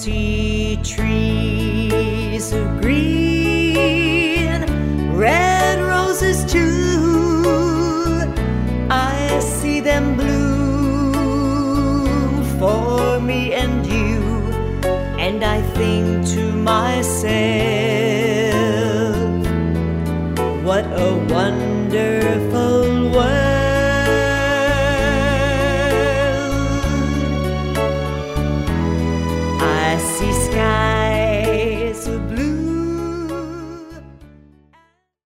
see trees of green, red roses too. I see them bloom for me and you, and I think to myself, what a wonderful